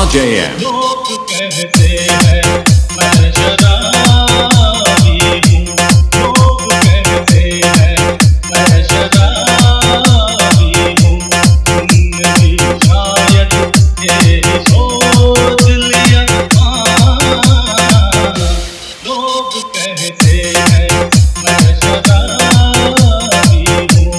RJM। लोग कहते हैं मैं शराबी हूँ, लोग कहते हैं मैं शराबी हूँ, तुमने भी शायद यही सोच लिया। लोग कहते हैं मैं शराबी हूँ।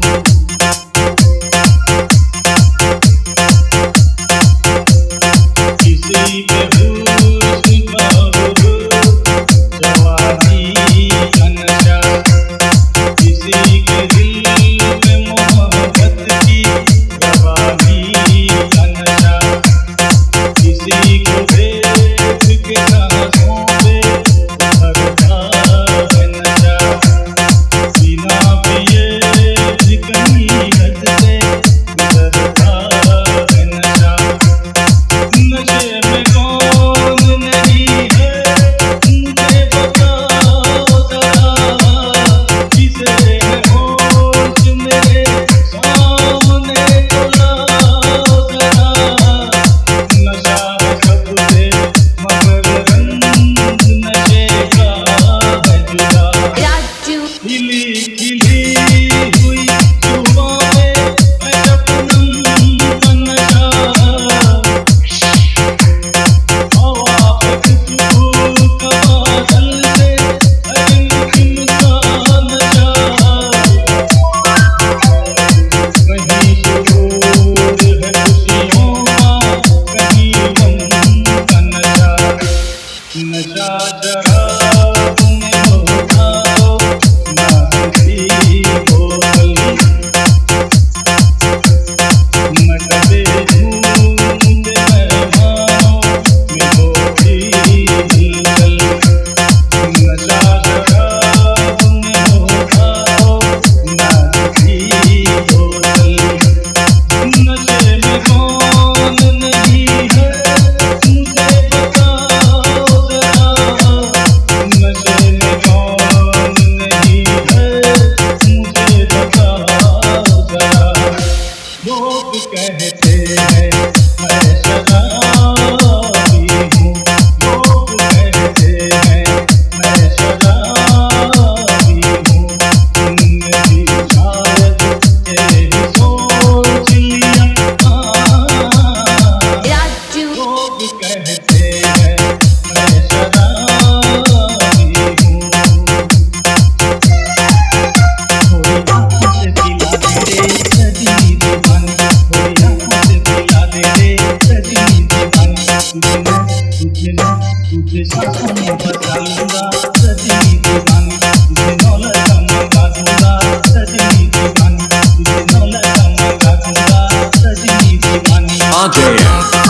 किसी के हुस्न का हुरूर, जवानी का नशा, किसी के दिल में मोहब्बत की जवानी का नशा, किसी को देख के सांसों पे उभरता है नशा, बिना पिए भी कहीं हद से गुजरता है नशा। नशे में कौन नहीं है मुझे बताओ जरा, किसे है होश मेरे सामने तो लाओ जरा। नशा है सबसे मगर रंग नशे का है जुदा। खिली खिली हुई सुबह में है शबनम का नशा, हवा पे खुशबू का बादल से है रिमझिम सा नशा। कहीं सुरूर है खुशियों का, कहीं गम का नशा। नशा शराब में होता तो ना किसी बोतल, मटके ढूंढते मेहमानों में होती हिलचल। नशा शराब में होता तो ना किसी बोतल, नशे में कौन नहीं है मुझे बताओ जरा, नशे में कौन नहीं है मुझे बताओ जरा। लोग कहते हैं मैं शराबी हूँ, लोग कहते हैं मैं शराबी हूँ, तुमने भी शायद यही सोच लिया। लोग कहते हैं मैं शराबी हूँ। थोड़ी आँखों से पिला दे रे सजनी दीवानी, थोड़ी आँखों से पिला दे रे सजनी दीवानी, तुझे सांसों में बसा लूंगा सजनी दीवानी, तुझे नौलखा मंगा दूंगा सजनी दीवानी, तुझे नौलखा मंगा दूंगा सजनी दीवानी। RJM।